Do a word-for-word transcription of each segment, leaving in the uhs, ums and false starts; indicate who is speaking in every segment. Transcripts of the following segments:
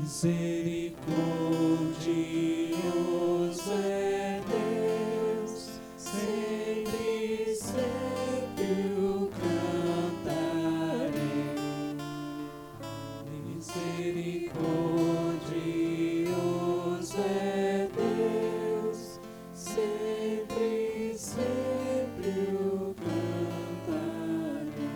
Speaker 1: Misericordioso é Deus, sempre, sempre o cantarei. Misericordioso é Deus, sempre, sempre o cantarei.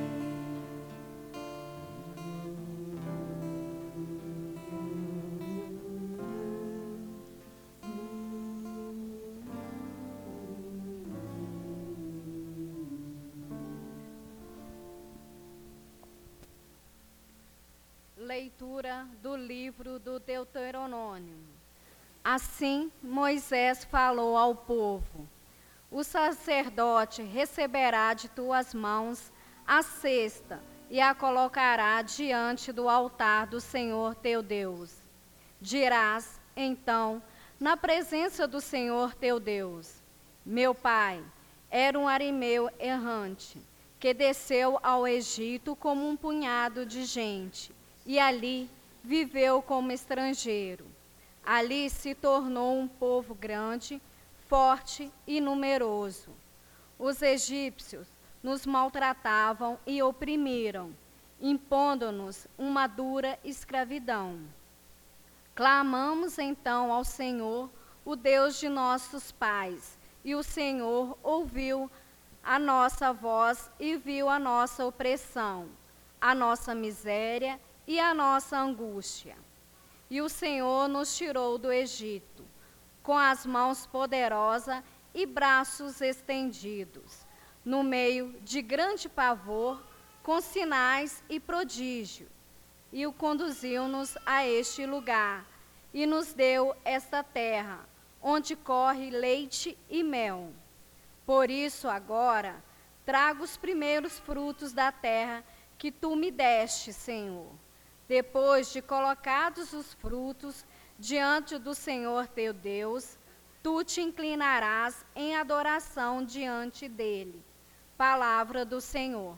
Speaker 2: Leitura do livro do Deuteronômio. Assim Moisés falou ao povo: o sacerdote receberá de tuas mãos a cesta e a colocará diante do altar do Senhor teu Deus. Dirás, então, na presença do Senhor teu Deus: meu pai era um arameu errante, que desceu ao Egito como um punhado de gente, e ali viveu como estrangeiro. Ali se tornou um povo grande, forte e numeroso. Os egípcios nos maltratavam e oprimiram, impondo-nos uma dura escravidão. Clamamos então ao Senhor, o Deus de nossos pais, e o Senhor ouviu a nossa voz e viu a nossa opressão, a nossa miséria e a nossa angústia. E o Senhor nos tirou do Egito, com as mãos poderosas e braços estendidos, no meio de grande pavor, com sinais e prodígio. E o conduziu-nos a este lugar, e nos deu esta terra, onde corre leite e mel. Por isso agora trago os primeiros frutos da terra que tu me deste, Senhor. Depois de colocados os frutos diante do Senhor teu Deus, tu te inclinarás em adoração diante dele. Palavra do Senhor.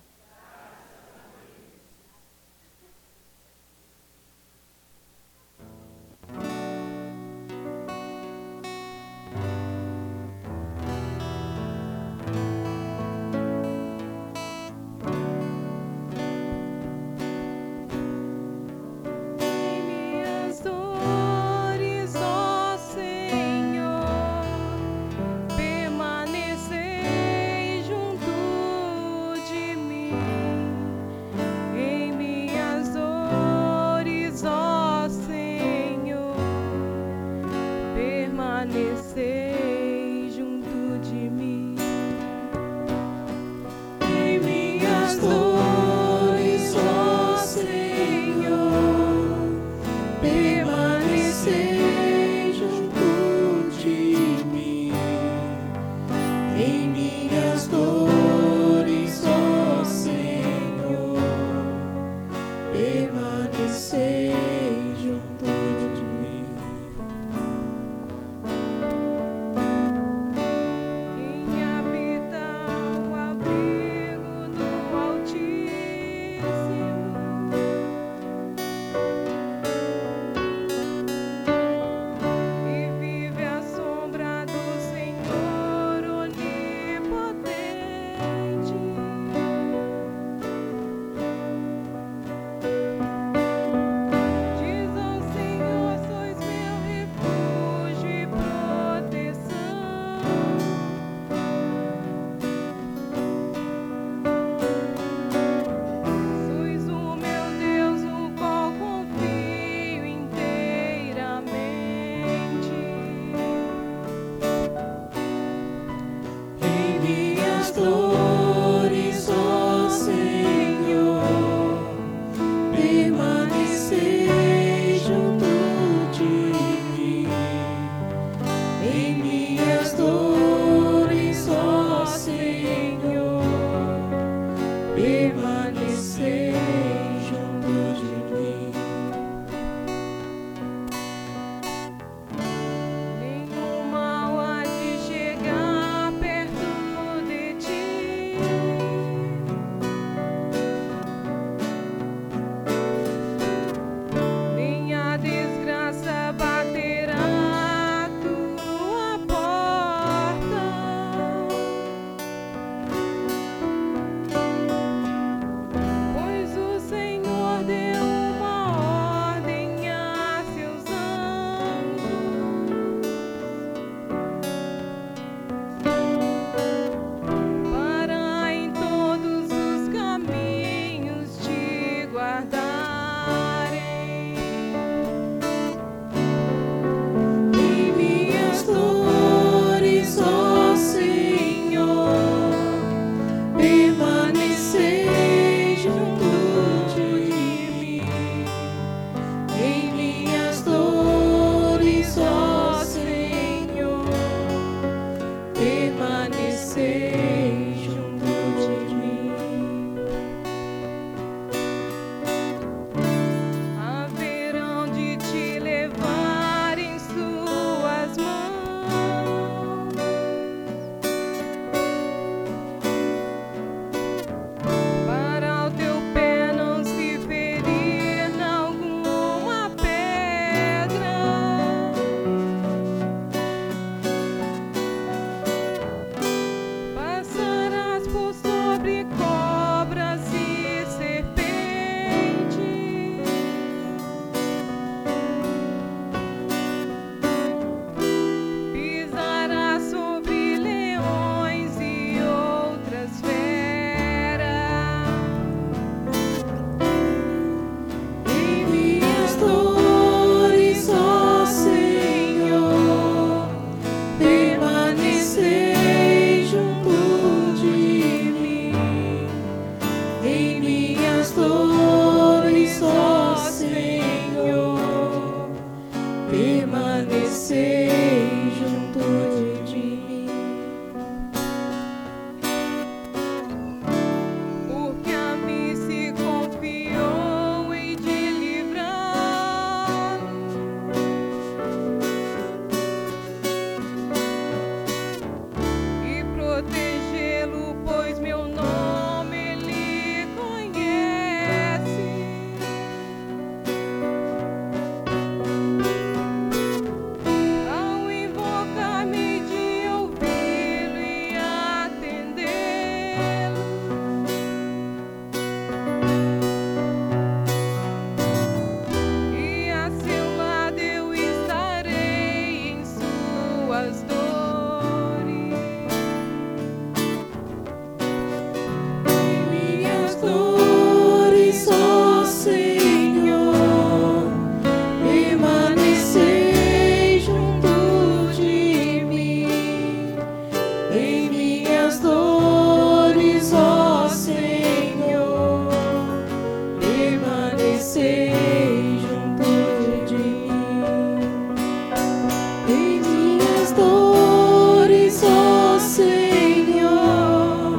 Speaker 1: permanecei junto de mim. Em minhas dores, ó Senhor,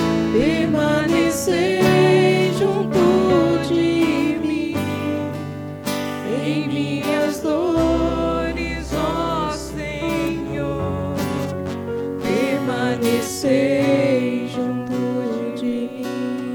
Speaker 1: permanecei junto de mim. Em minhas dores, ó Senhor, permanecei junto de mim.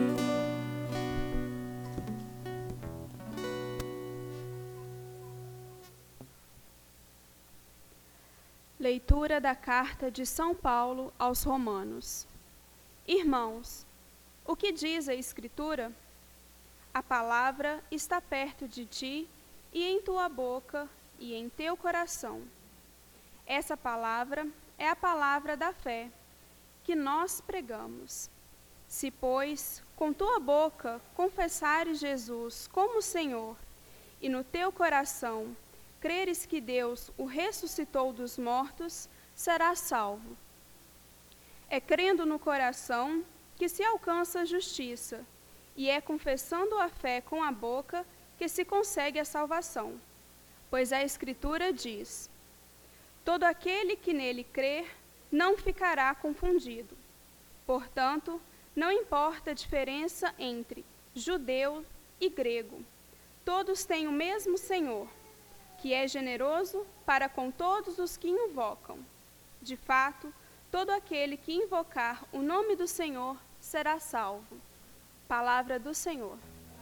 Speaker 3: Leitura da Carta de São Paulo aos Romanos. Irmãos, o que diz a Escritura? A palavra está perto de ti e em tua boca e em teu coração. Essa palavra é a palavra da fé que nós pregamos. Se, pois, com tua boca confessares Jesus como Senhor e no teu coração creres que Deus o ressuscitou dos mortos, serás salvo. É crendo no coração que se alcança a justiça, e é confessando a fé com a boca que se consegue a salvação. Pois a Escritura diz: todo aquele que nele crer não ficará confundido. Portanto, não importa a diferença entre judeu e grego. Todos têm o mesmo Senhor, que é generoso para com todos os que invocam. De fato, todo aquele que invocar o nome do Senhor será salvo. Palavra do Senhor.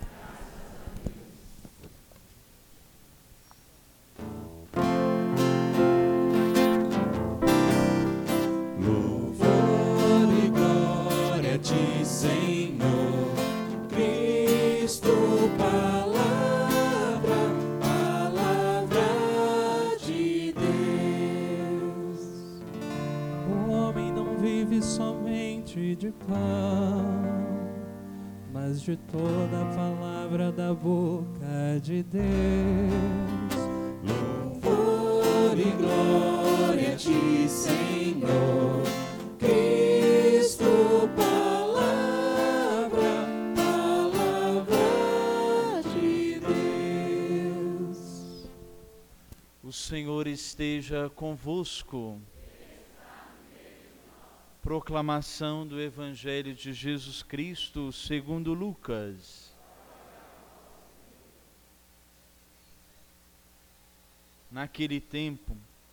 Speaker 1: Louvor e glória a ti, Senhor, Cristo, palavra, palavra de Deus.
Speaker 4: O homem não vive somente de pão, mas de toda a palavra da boca de Deus.
Speaker 1: Louvor e glória a ti, Senhor, Cristo, palavra, palavra de Deus.
Speaker 5: O Senhor esteja convosco. Proclamação do Evangelho de Jesus Cristo segundo Lucas. Naquele tempo,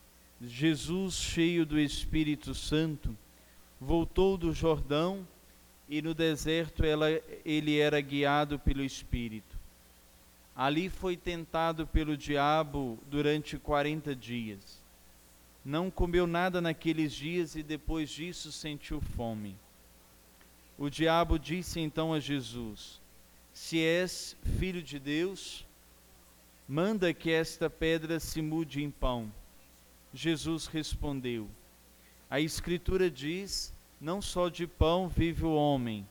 Speaker 5: Jesus, cheio do Espírito Santo, voltou do Jordão e no deserto ela, ele era guiado pelo Espírito. Ali foi tentado pelo diabo durante quarenta dias. Não comeu nada naqueles dias e depois disso sentiu fome. O diabo disse então a Jesus: se és filho de Deus, manda que esta pedra se mude em pão. Jesus respondeu: a Escritura diz, não só de pão vive o homem.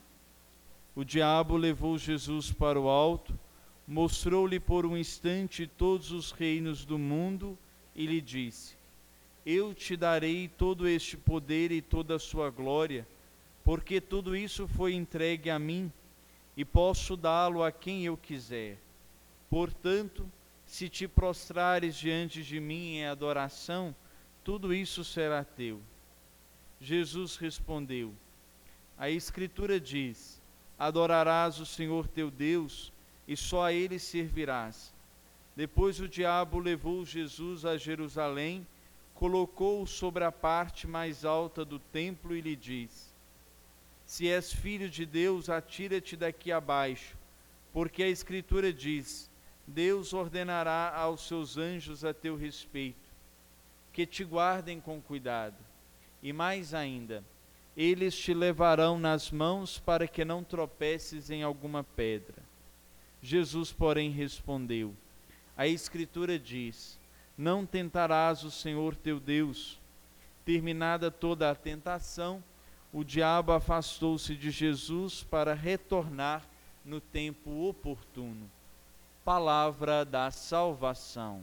Speaker 5: O diabo levou Jesus para o alto, mostrou-lhe por um instante todos os reinos do mundo e lhe disse: eu te darei todo este poder e toda a sua glória, porque tudo isso foi entregue a mim, e posso dá-lo a quem eu quiser. Portanto, se te prostrares diante de mim em adoração, tudo isso será teu. Jesus respondeu: a Escritura diz, adorarás o Senhor teu Deus, e só a Ele servirás. Depois o diabo levou Jesus a Jerusalém, colocou-o sobre a parte mais alta do templo e lhe disse: se és filho de Deus, atira-te daqui abaixo, porque a Escritura diz, Deus ordenará aos seus anjos a teu respeito, que te guardem com cuidado, e mais ainda, eles te levarão nas mãos para que não tropeces em alguma pedra. Jesus, porém, respondeu: a Escritura diz, não tentarás o Senhor teu Deus. Terminada toda a tentação, o diabo afastou-se de Jesus para retornar no tempo oportuno. Palavra da salvação.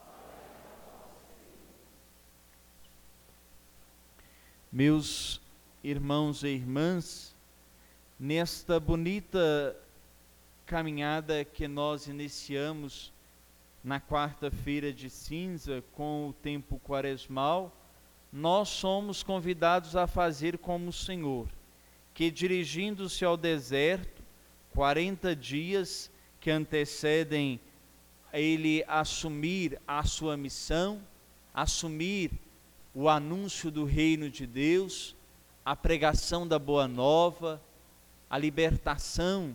Speaker 5: Meus irmãos e irmãs, nesta bonita caminhada que nós iniciamos na quarta-feira de cinza com o tempo quaresmal, nós somos convidados a fazer como o Senhor, que dirigindo-se ao deserto, quarenta dias que antecedem ele assumir a sua missão, assumir o anúncio do reino de Deus, a pregação da boa nova, a libertação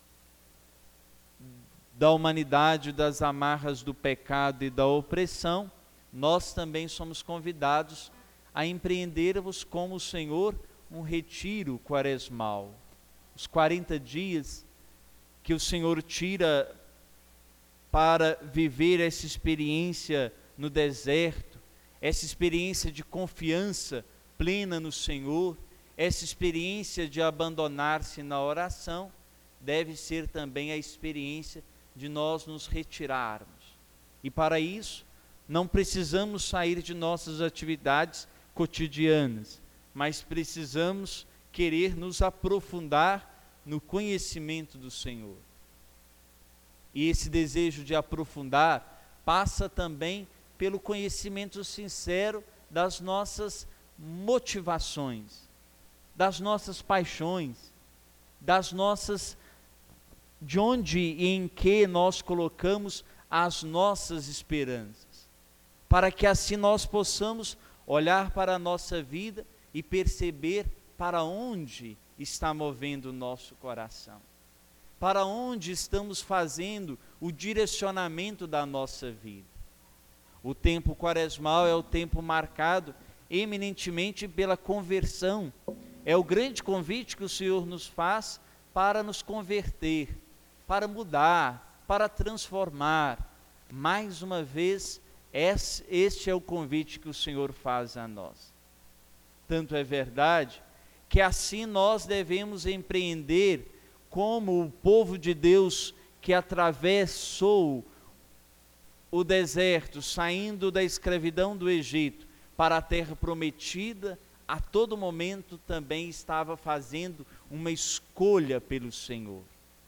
Speaker 5: da humanidade das amarras do pecado e da opressão, nós também somos convidados a empreendermos como o Senhor um retiro quaresmal. Os quarenta dias que o Senhor tira para viver essa experiência no deserto, essa experiência de confiança plena no Senhor, essa experiência de abandonar-se na oração, deve ser também a experiência de nós nos retirarmos. E para isso, não precisamos sair de nossas atividades cotidianas, mas precisamos querer nos aprofundar no conhecimento do Senhor. E esse desejo de aprofundar passa também pelo conhecimento sincero das nossas motivações, das nossas paixões, das nossas, de onde e em que nós colocamos as nossas esperanças, para que assim nós possamos olhar para a nossa vida e perceber para onde está movendo o nosso coração, para onde estamos fazendo o direcionamento da nossa vida. O tempo quaresmal é o tempo marcado eminentemente pela conversão. É o grande convite que o Senhor nos faz para nos converter, para mudar, para transformar. Mais uma vez, este é o convite que o Senhor faz a nós. Tanto é verdade que assim nós devemos empreender como o povo de Deus que atravessou o deserto, saindo da escravidão do Egito para a terra prometida, a todo momento também estava fazendo uma escolha pelo Senhor,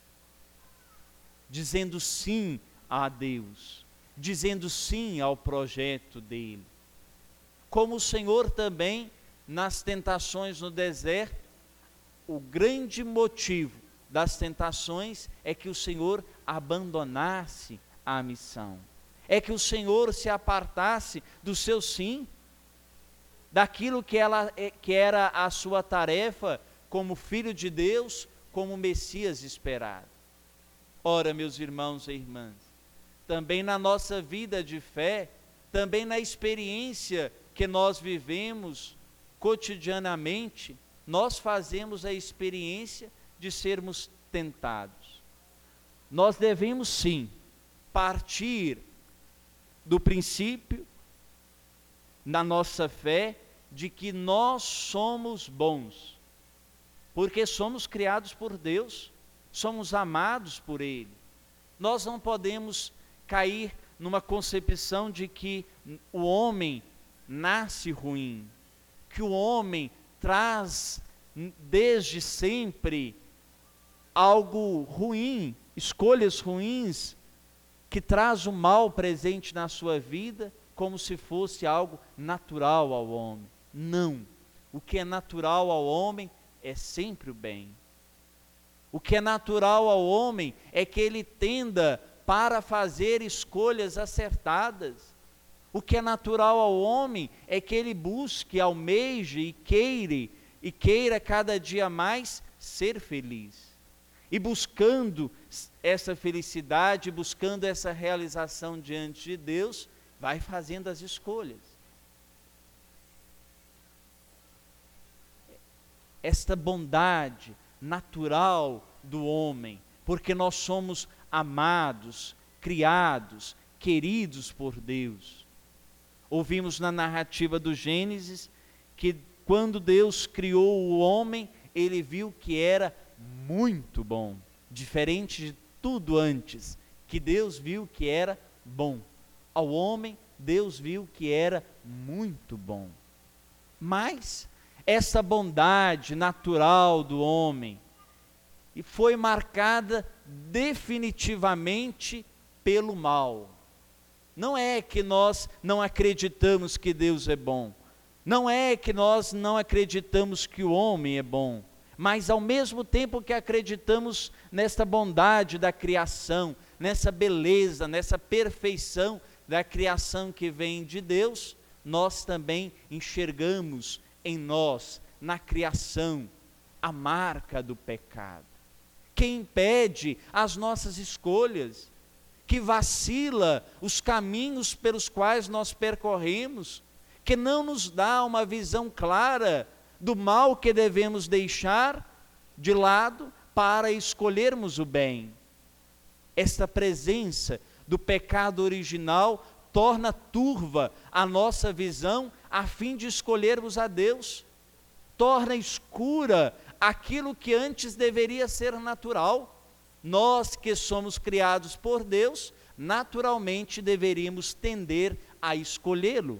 Speaker 5: dizendo sim a Deus, dizendo sim ao projeto dele. Como o Senhor também, nas tentações no deserto, o grande motivo das tentações é que o Senhor abandonasse a missão, é que o Senhor se apartasse do seu sim, daquilo que, ela, que era a sua tarefa como Filho de Deus, como Messias esperado. Ora, meus irmãos e irmãs, também na nossa vida de fé, também na experiência que nós vivemos cotidianamente, nós fazemos a experiência de sermos tentados. Nós devemos sim partir do princípio, na nossa fé, de que nós somos bons, porque somos criados por Deus, somos amados por Ele. Nós não podemos cair numa concepção de que o homem nasce ruim, que o homem traz desde sempre algo ruim, escolhas ruins, que traz o mal presente na sua vida, como se fosse algo natural ao homem. Não. O que é natural ao homem é sempre o bem. O que é natural ao homem é que ele tenda para fazer escolhas acertadas. O que é natural ao homem é que ele busque, almeje e queira, e queira cada dia mais ser feliz. E buscando essa felicidade, buscando essa realização diante de Deus, vai fazendo as escolhas. Esta bondade natural do homem, porque nós somos amados, criados, queridos por Deus. Ouvimos na narrativa do Gênesis que quando Deus criou o homem, ele viu que era muito bom, diferente de tudo antes, que Deus viu que era bom. Ao homem, Deus viu que era muito bom. Mas essa bondade natural do homem e foi marcada definitivamente pelo mal. Não é que nós não acreditamos que Deus é bom, não é que nós não acreditamos que o homem é bom, mas ao mesmo tempo que acreditamos nesta bondade da criação, nessa beleza, nessa perfeição da criação que vem de Deus, nós também enxergamos em nós, na criação, a marca do pecado, que impede as nossas escolhas, que vacila os caminhos pelos quais nós percorremos, que não nos dá uma visão clara do mal que devemos deixar de lado para escolhermos o bem. Esta presença do pecado original torna turva a nossa visão a fim de escolhermos a Deus, torna escura aquilo que antes deveria ser natural. Nós que somos criados por Deus, naturalmente deveríamos tender a escolhê-lo.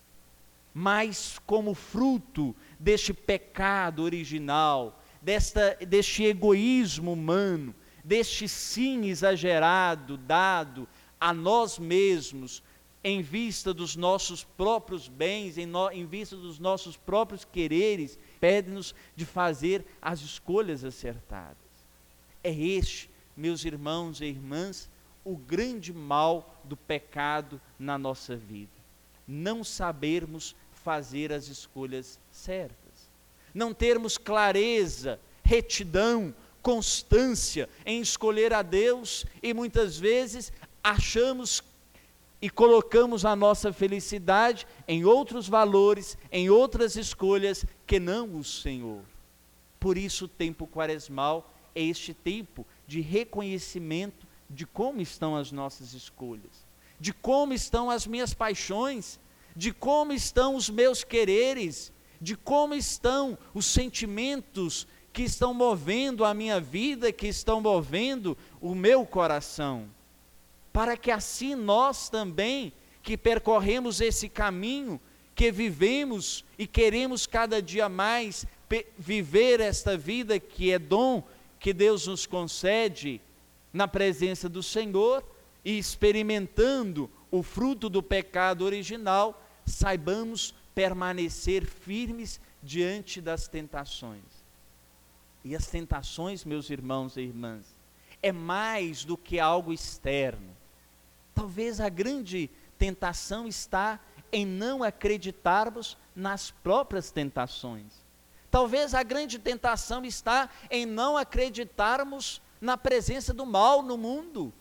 Speaker 5: Mas como fruto deste pecado original, desta, deste egoísmo humano, deste sim exagerado dado a nós mesmos, em vista dos nossos próprios bens, em, no, em vista dos nossos próprios quereres, pede-nos de fazer as escolhas acertadas. É este, meus irmãos e irmãs, o grande mal do pecado na nossa vida. Não sabermos fazer as escolhas certas. Não termos clareza, retidão, constância em escolher a Deus e muitas vezes achamos e colocamos a nossa felicidade em outros valores, em outras escolhas que não o Senhor. Por isso o tempo quaresmal é este tempo de reconhecimento de como estão as nossas escolhas, de como estão as minhas paixões, de como estão os meus quereres, de como estão os sentimentos que estão movendo a minha vida, que estão movendo o meu coração, para que assim nós também, que percorremos esse caminho, que vivemos e queremos cada dia mais viver esta vida que é dom, que Deus nos concede na presença do Senhor e experimentando o fruto do pecado original, saibamos permanecer firmes diante das tentações. E as tentações, meus irmãos e irmãs, é mais do que algo externo. Talvez a grande tentação está em não acreditarmos nas próprias tentações. Talvez a grande tentação está em não acreditarmos na presença do mal no mundo.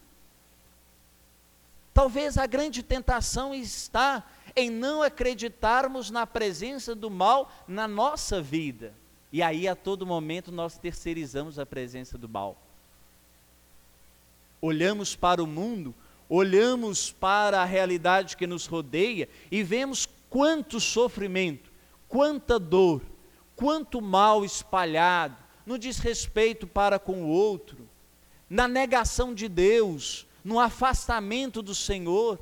Speaker 5: Talvez a grande tentação está em não acreditarmos na presença do mal na nossa vida. E aí a todo momento nós terceirizamos a presença do mal. Olhamos para o mundo, olhamos para a realidade que nos rodeia e vemos quanto sofrimento, quanta dor, quanto mal espalhado, no desrespeito para com o outro, na negação de Deus, no afastamento do Senhor,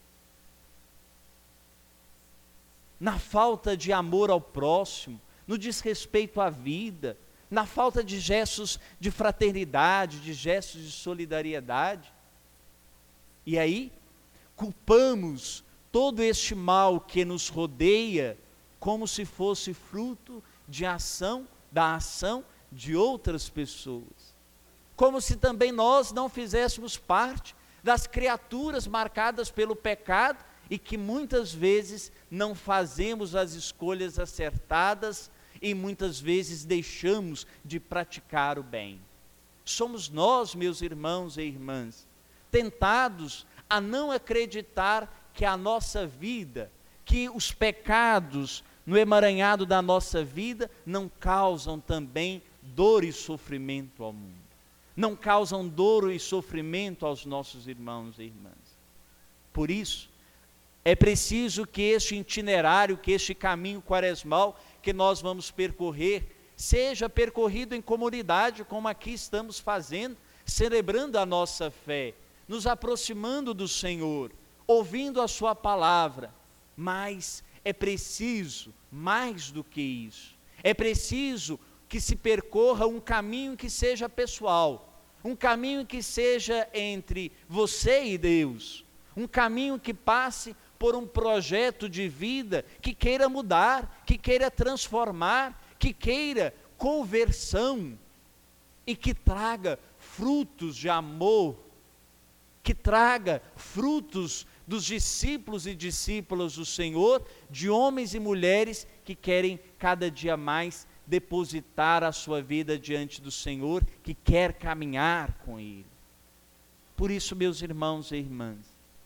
Speaker 5: na falta de amor ao próximo, no desrespeito à vida, na falta de gestos de fraternidade, de gestos de solidariedade. E aí, culpamos todo este mal que nos rodeia como se fosse fruto de ação, da ação de outras pessoas. Como se também nós não fizéssemos parte das criaturas marcadas pelo pecado e que muitas vezes não fazemos as escolhas acertadas e muitas vezes deixamos de praticar o bem. Somos nós, meus irmãos e irmãs, tentados a não acreditar que a nossa vida, que os pecados no emaranhado da nossa vida não causam também dor e sofrimento ao mundo. Não causam dor e sofrimento aos nossos irmãos e irmãs. Por isso, é preciso que este itinerário, que este caminho quaresmal que nós vamos percorrer, seja percorrido em comunidade, como aqui estamos fazendo, celebrando a nossa fé, nos aproximando do Senhor, ouvindo a sua palavra. Mas é preciso mais do que isso. É preciso que se percorra um caminho que seja pessoal, um caminho que seja entre você e Deus, um caminho que passe por um projeto de vida que queira mudar, que queira transformar, que queira conversão e que traga frutos de amor, que traga frutos dos discípulos e discípulas do Senhor, de homens e mulheres que querem cada dia mais depositar a sua vida diante do Senhor, que quer caminhar com Ele. Por isso, meus irmãos e irmãs,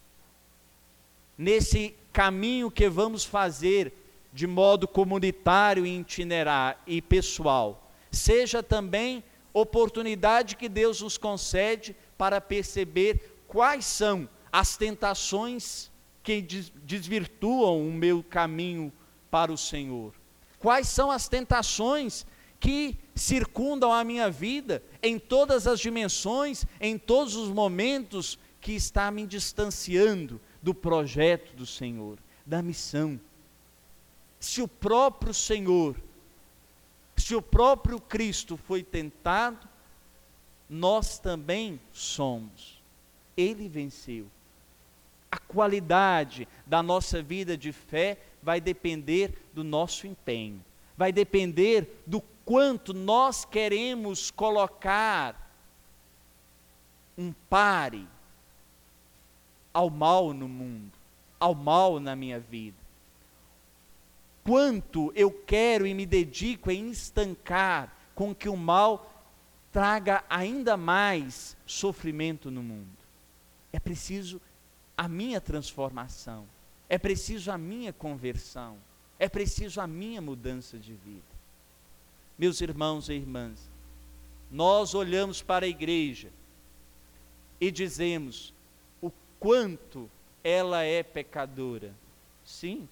Speaker 5: nesse caminho que vamos fazer de modo comunitário e itinerar e pessoal, seja também oportunidade que Deus nos concede para perceber quais são as tentações que desvirtuam o meu caminho para o Senhor. Quais são as tentações que circundam a minha vida em todas as dimensões, em todos os momentos que está me distanciando do projeto do Senhor, da missão. Se o próprio Senhor, se o próprio Cristo foi tentado, nós também somos. Ele venceu. A qualidade da nossa vida de fé vai depender do nosso empenho, vai depender do quanto nós queremos colocar um pare ao mal no mundo, ao mal na minha vida. Quanto eu quero e me dedico em estancar com que o mal traga ainda mais sofrimento no mundo. É preciso a minha transformação, é preciso a minha conversão, é preciso a minha mudança de vida. Meus irmãos e irmãs, nós olhamos para a igreja e dizemos o quanto ela é pecadora. Sim.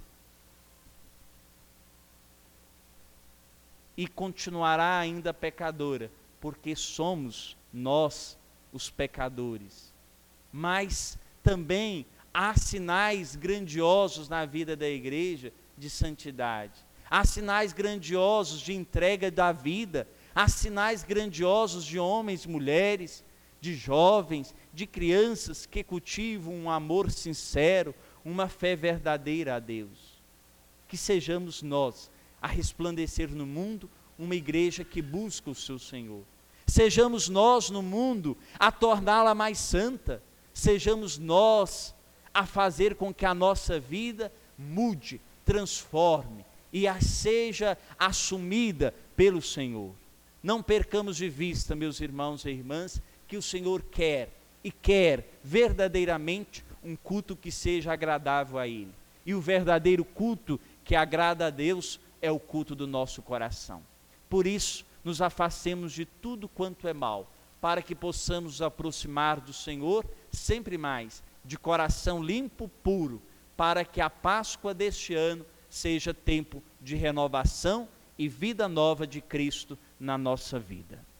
Speaker 5: E continuará ainda pecadora, porque somos nós os pecadores. Mas também há sinais grandiosos na vida da igreja de santidade. Há sinais grandiosos de entrega da vida. Há sinais grandiosos de homens e mulheres, de jovens, de crianças que cultivam um amor sincero, uma fé verdadeira a Deus. Que sejamos nós a resplandecer no mundo uma igreja que busca o seu Senhor. Sejamos nós no mundo a torná-la mais santa. Sejamos nós a fazer com que a nossa vida mude, transforme e a seja assumida pelo Senhor. Não percamos de vista, meus irmãos e irmãs, que o Senhor quer e quer verdadeiramente um culto que seja agradável a Ele. E o verdadeiro culto que agrada a Deus é o culto do nosso coração. Por isso, nos afastemos de tudo quanto é mal, para que possamos nos aproximar do Senhor sempre mais, de coração limpo, puro, para que a Páscoa deste ano seja tempo de renovação e vida nova de Cristo na nossa vida.